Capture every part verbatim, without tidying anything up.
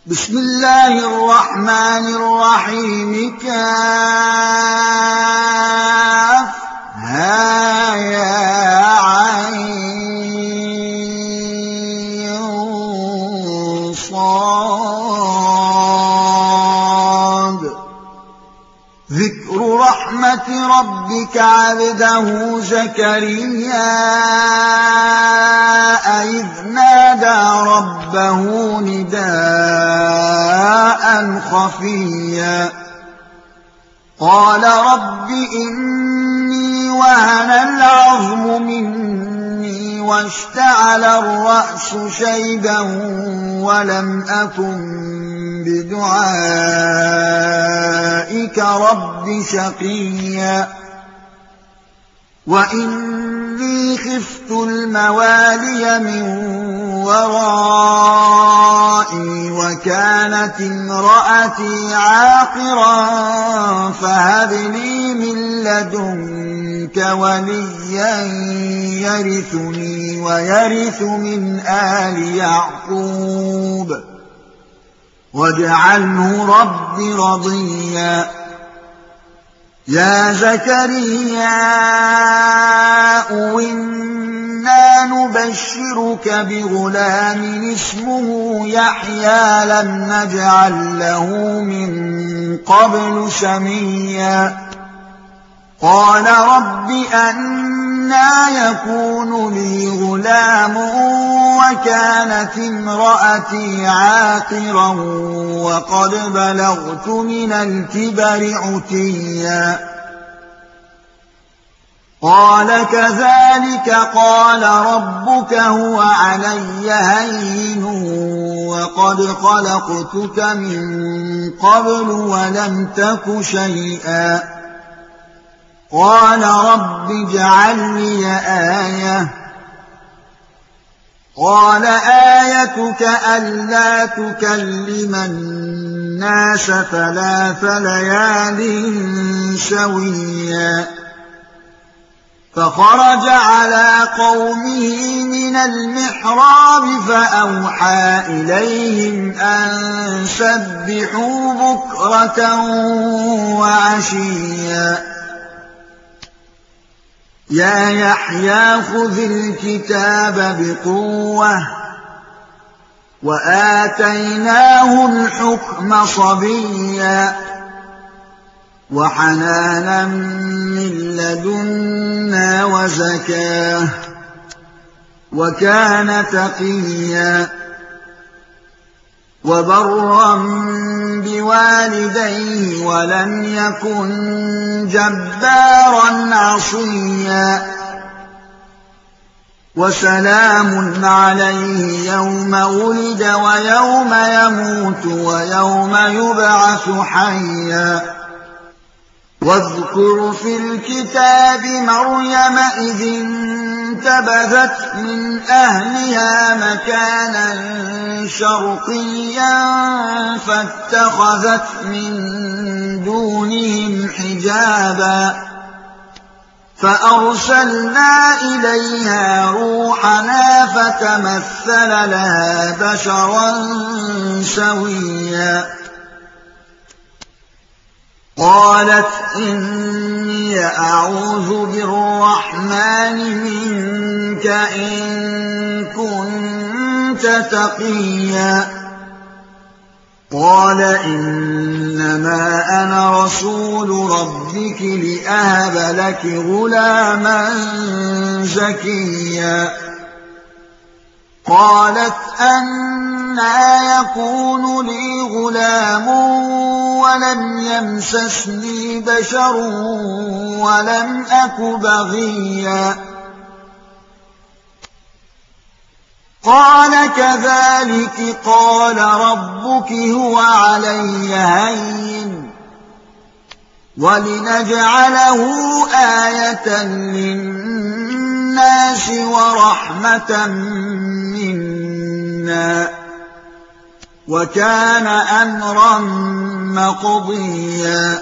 بسم الله الرحمن الرحيم. كاف ها يا عين صاد. ذكر رحمة ربك عبده زكريا إذ نادى ربه نداء خفيا قال رب إني وهن العظم مني واشتعل الرأس شيبا ولم أكن بدعائك رب شقيا وإني خفت الموالي من ورائي وكانت امرأتي عاقرا فهب لي من لدنك وليا يرثني ويرث من آل يعقوب واجعله رب رضيا. يا زكريا إنا نبشرك بغلام اسمه يحيى لم نجعل له من قبل سميا قال رب أنى يكون لي غلام وكانت امرأتي عاقرا وقد بلغت من الكبر عتيا قال كذلك قال ربك هو علي هين وقد خلقتك من قبل ولم تك شيئا قال رب اجعل لي آية قال آيتك ألا تكلم الناس ثلاث ليال سويا فخرج على قومه من المحراب فأوحى إليهم أن سبحوا بكرة وعشيا يا يحيى خذ الكتاب بقوة وآتيناه الحكم صبيا وحنانا من لدنا وزكاة وكان تقيا وبرا بوالديه ولم يكن جبارا عصيا وسلام عليه يوم ولد ويوم يموت ويوم يبعث حيا واذكر في الكتاب مريم إذ انتبذت من أهلها مكانا شرقيا فاتخذت من دونهم حجابا فأرسلنا إليها روحنا فتمثل لها بشرا سويا قالت إني أعوذ بالرحمن منك إن كنت تقيا قال إنما أنا رسول ربك لأهب لك غلاما زكيا قالت أنى يكون لي غلام ولم يمسسني بشر ولم أك بغيا قال كذلك قال ربك هو علي هين ولنجعله آية للناس ورحمة منا وكان أمرا مقضيا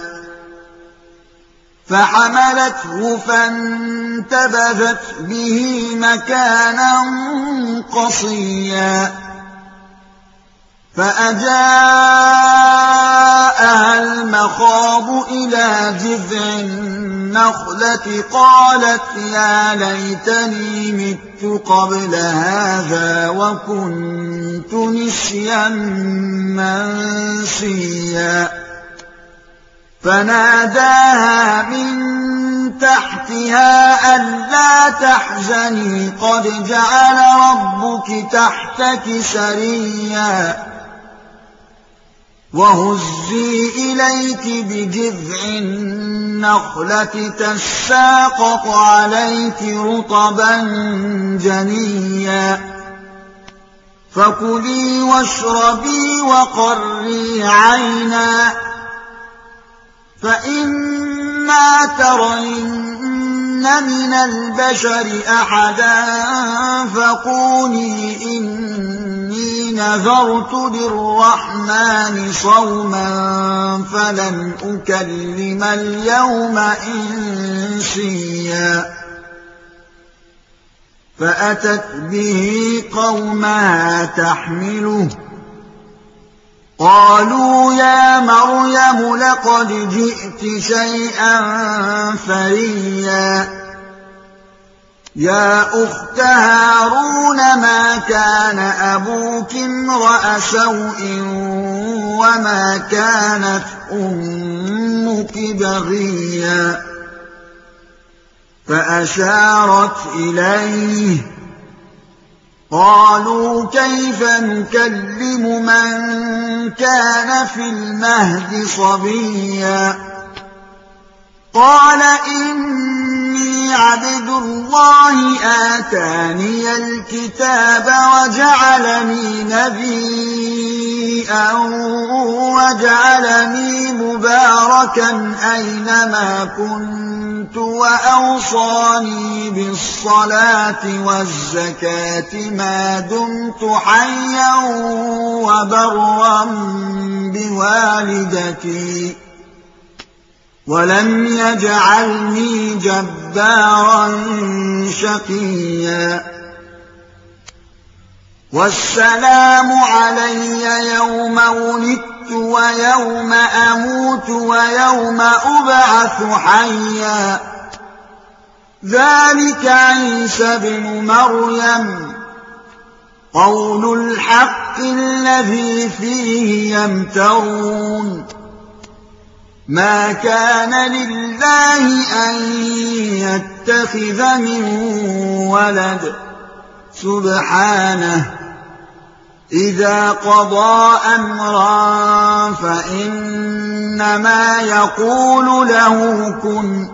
فحملته فانتبذت به مكانا قصيا فأجاءها المخاض إلى جذع النخلة قالت يا ليتني مت قبل هذا وكنت نسيا منسيا فناداها من تحتها ألا تحزني قد جعل ربك تحتك سريا وهزي إليك بجذع النخلة تساقط عليك رطبا جنيا فكلي واشربي وقري عينا فإما ترين من البشر أحدا فقولي إني نذرت للرحمن صوما فلن أكلم اليوم إنسيا فأتت به قومها تحمله قالوا يا مريم لقد جئت شيئا فريا يا أخت هارون ما كان أبوك امرأ سوء وما كانت أمك بغيا فأشارت إليه قالوا كيف نكلم من كان في المهد صبيا قال إني عبد الله آتاني الكتاب وجعلني نبيا وجعلني مباركا أينما كنت وأوصاني بالصلاة والزكاة ما دمت حيا وبرا بوالدتي ولم يجعلني جبارا شقيا والسلام علي يوم ولدت ويوم أموت ويوم أبعث حيا ذلك عيسى ابن مريم قول الحق الذي فيه يمترون ما كان لله أن يتخذ من ولد سبحانه إذا قضى أمرا فإنما يقول له كن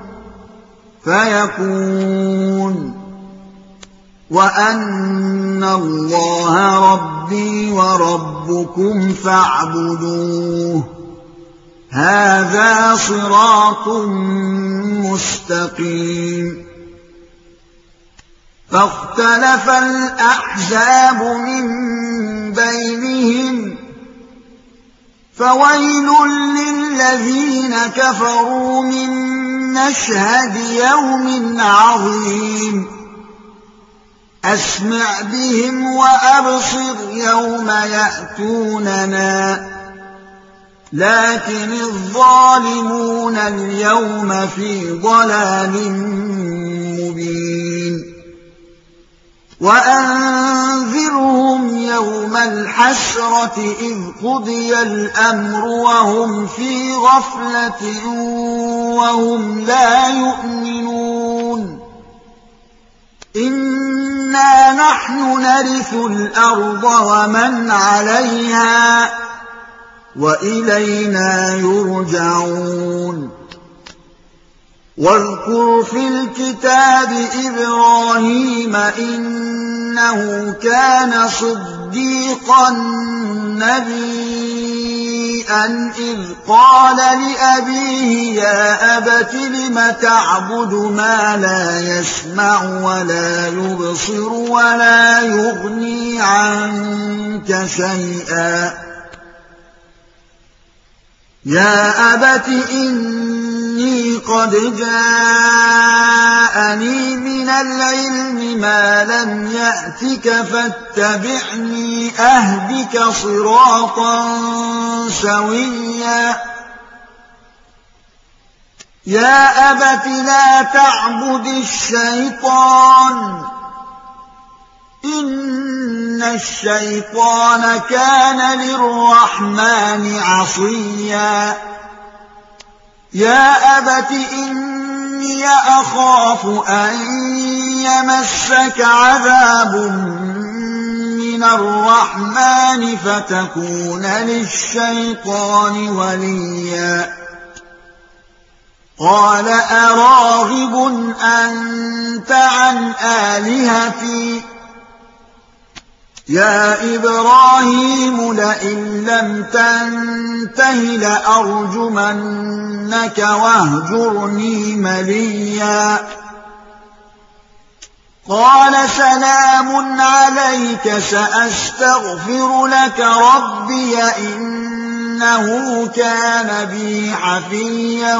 فيكون وأن الله ربي وربكم فاعبدوه هذا صراط مستقيم فاختلف الأحزاب من بينهم فويل للذين كفروا من مشهد يوم عظيم أسمع بهم وأبصر يوم يأتوننا لكن الظالمون اليوم في ضلال مبين وأنذرهم يوم الحسرة إذ قضي الأمر وهم في غفلة وهم لا يؤمنون إنا نحن نرث الأرض ومن عليها وإلينا يرجعون واذكر في الكتاب إبراهيم إنه كان صديقا نبيا إذ قال لأبيه يا أبت لم تعبد ما لا يسمع ولا يبصر ولا يغني عنك شيئا يا أبت إن إني قد جاءني من العلم ما لم يأتك فاتبعني أهدك صراطا سويا يا أبت لا تعبد الشيطان إن الشيطان كان للرحمن عصيا يا أبت إني أخاف أن يمسك عذاب من الرحمن فتكون للشيطان وليا قال أراغب أنت عن آلهتي يا إبراهيم لئن لم تنته لأرجمنك واهجرني مليا قال سلام عليك سأستغفر لك ربي إنه كان بي حفيا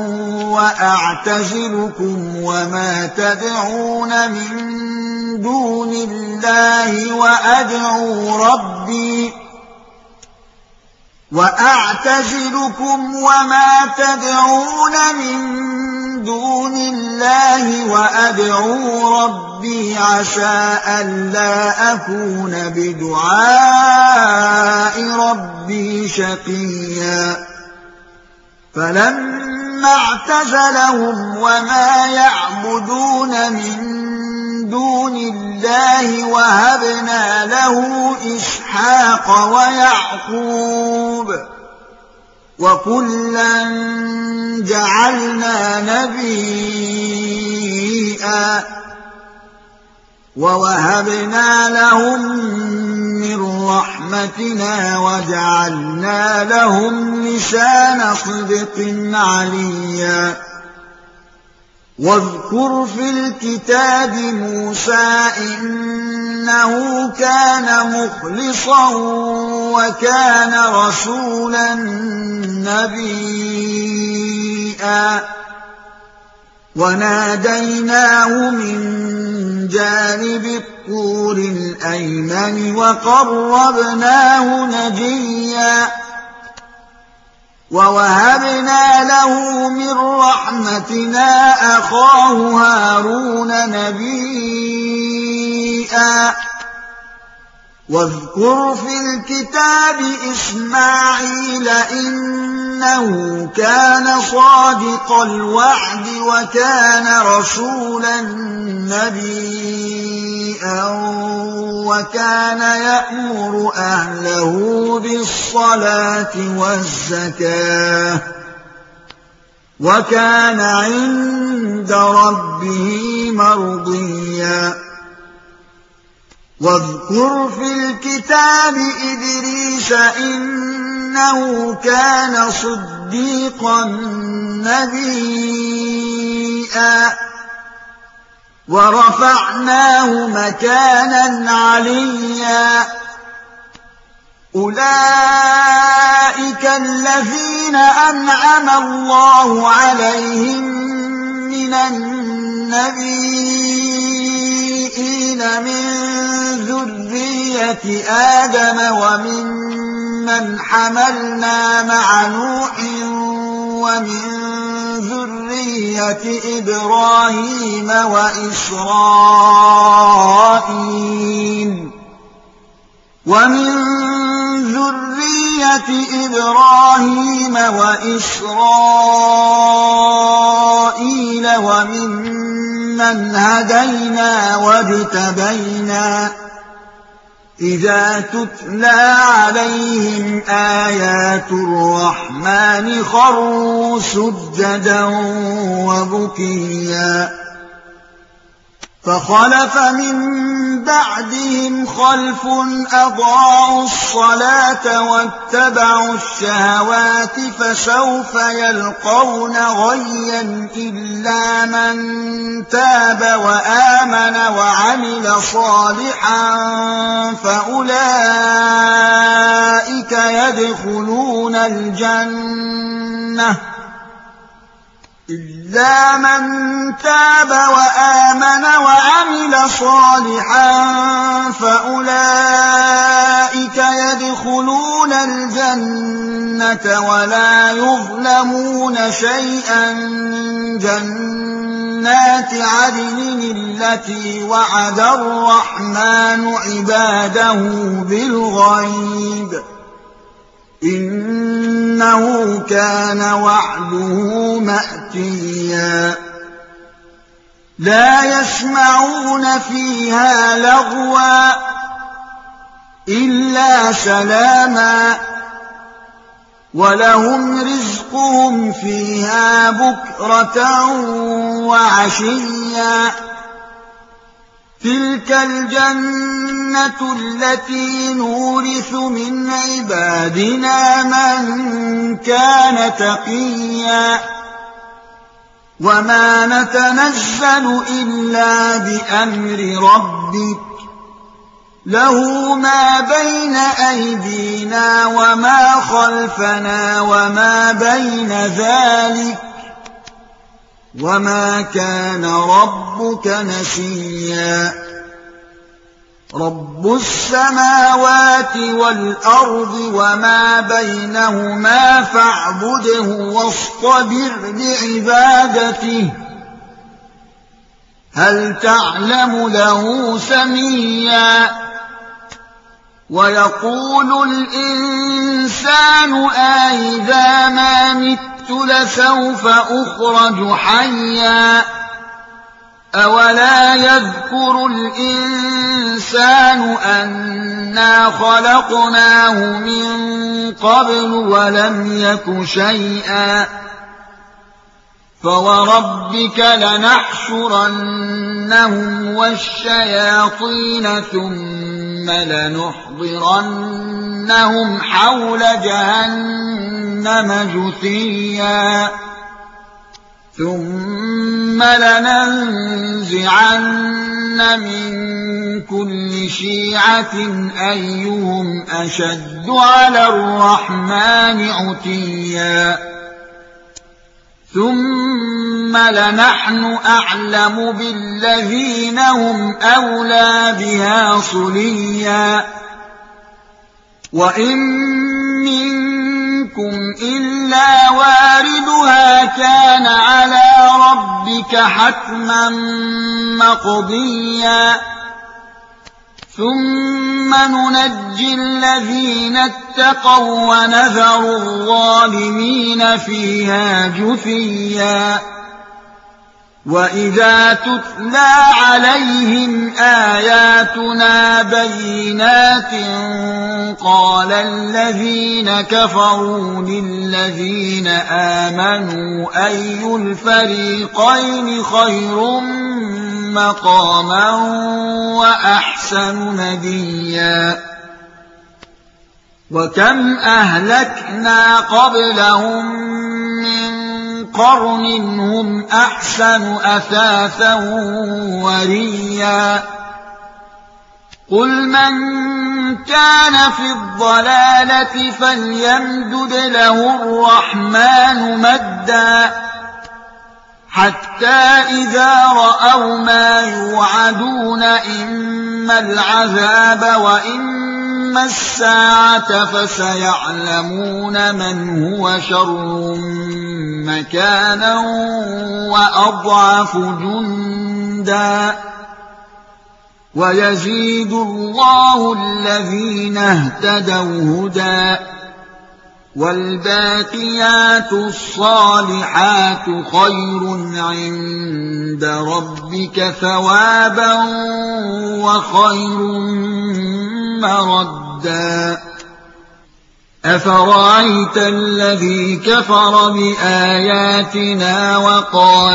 وأعتزلكم وما تدعون من دون الله وأدعو ربي وأعتزلكم وما تدعون من دون الله وأدعو ربي عسى ألا أكون بدعاء ربي شقيا فلما اعتزلهم وما يعبدون من دون الله وهبنا له إسحاق ويعقوب وكلا جعلنا نبيا ووهبنا لهم من رحمتنا وجعلنا لهم لسان صدق عليا واذكر في الكتاب موسى إنه كان مخلصا وكان رسولا نبيا وناديناه من جانب الطور الأيمن وقربناه نجيا ووهبنا له من رحمتنا أخاه هارون نبيا واذكر في الكتاب إسماعيل إنه كان صادق الوعد وكان رسولا نبيا وكان يأمر أهله بالصلاة والزكاة وكان عند ربه مرضيا واذكر في الكتاب إدريس إنه كان صديقا نبيا ورفعناه مكانا عليا أولئك الذين أنعم الله عليهم من النبيين من ذرية آدم وممن حملنا مع نوح ومن ذرية إبراهيم وإسرائيل ومن ذرية إبراهيم وإسرائيل وممن هدينا واجتبينا إذا تتلى عليهم آيات الرحمن خروا سجدا وبكيا فخلف من بعدهم خلف أضاعوا الصلاة واتبعوا الشهوات فسوف يلقون غيا إلا من تاب وآمن وعمل صالحا فأولئك يدخلون الجنة إلا من تاب وآمن وعمل صالحا فأولئك يدخلون الجنة ولا يظلمون شيئا جنات عدن التي وعد الرحمن عباده بالغيب إنه كان وعده مأتيا لا يسمعون فيها لغوا إلا سلاما ولهم رزقهم فيها بكرة وعشيا تلك الجنة التي نورث من عبادنا من كان تقيا وما نتنزل إلا بأمر ربك له ما بين أيدينا وما خلفنا وما بين ذلك وما كان ربك نسيا رب السماوات والأرض وما بينهما فاعبده واصطبر لعبادته هل تعلم له سميا ويقول الإنسان أإذا ما مت لسوف أخرج حيا أولا يذكر الإنسان أنا خلقناه من قبل ولم يك شيئا فوربك لنحشرنهم والشياطين ثم لنحضرنهم حول جهنم جثيا ثم لننزعن من كل شيعة أيهم أشد على الرحمن عتيا ثم لنحن أعلم بالذين هم أولى بها صليا وإن منكم إلا واردها كان على ربك حتما مقضيا ثم ننجي الذين اتقوا ونذر الظالمين فيها جثيا وإذا تتلى عليهم آياتنا بينات قال الذين كفروا للذين آمنوا أي الفريقين خير مقاما وأحسن نديا وكم أهلكنا قبلهم من قرن هم أحسن أثاثا وريا قل من كان في الضلالة فليمدد له الرحمن مدا حتى إذا رأوا ما يوعدون إما العذاب وإما الساعة فسيعلمون من هو شر مكانا وأضعف جندا ويزيد الله الذين اهتدوا هدى والباقيات الصالحات خير عند ربك ثوابا وخير مردا أفرأيت الذي كفر بآياتنا وقال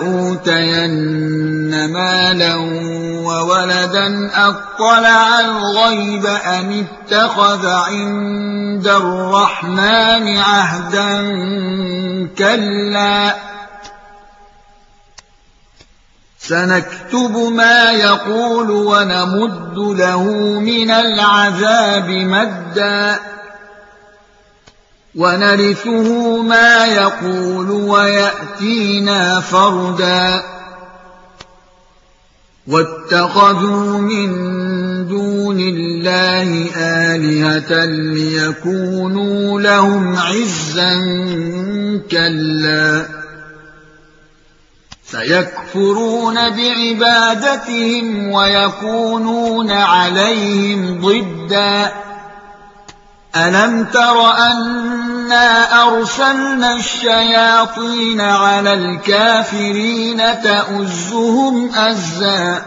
لأوتين مالا وولدا أطلع الغيب أم اتخذ عند الرحمن عهدا كلا سنكتب ما يقول ونمد له من العذاب مدا ونرثه ما يقول ويأتينا فردا واتخذوا من دون الله آلهة ليكونوا لهم عزا كلا سيكفرون بعبادتهم ويكونون عليهم ضدا ألم تر أنا أرسلنا الشياطين على الكافرين تؤزهم أزا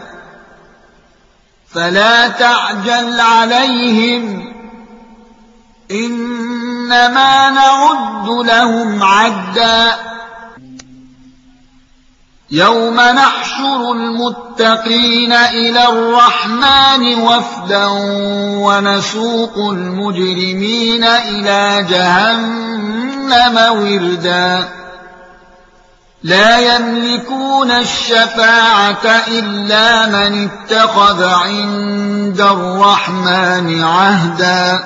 فلا تعجل عليهم إنما نعد لهم عدا يوم نحشر المتقين إلى الرحمن وفدا ونسوق المجرمين إلى جهنم وردا لا يملكون الشفاعة إلا من اتخذ عند الرحمن عهدا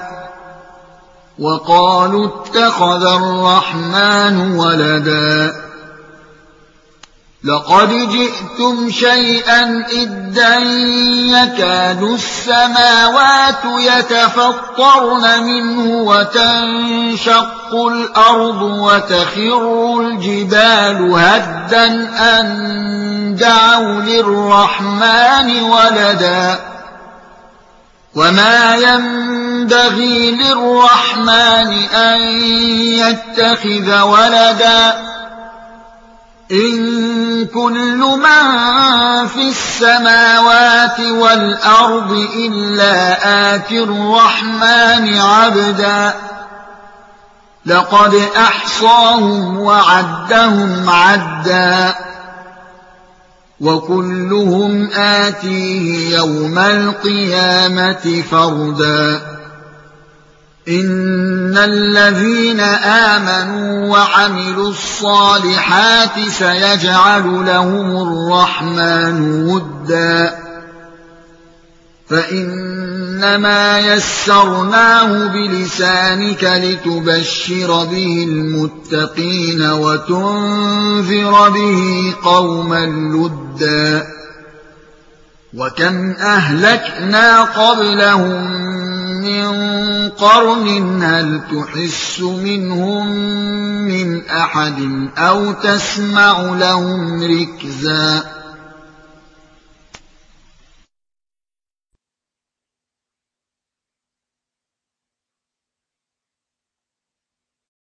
وقالوا اتخذ الرحمن ولدا لقد جئتم شيئا إدا يكاد السماوات يتفطرن منه وتنشق الأرض وتخر الجبال هدا أن دعوا للرحمن ولدا وما ينبغي للرحمن أن يتخذ ولدا إن كل من في السماوات والأرض إلا آتي الرحمن عبدا لقد أحصاهم وعدهم عدا وكلهم آتيه يوم القيامة فردا إن الذين آمنوا وعملوا الصالحات سيجعل لهم الرحمن ودا فإنما يسرناه بلسانك لتبشر به المتقين وتنذر به قوما لدا وكم أهلكنا قبلهم من قرن هل تحس منهم من أحد أو تسمع لهم ركزا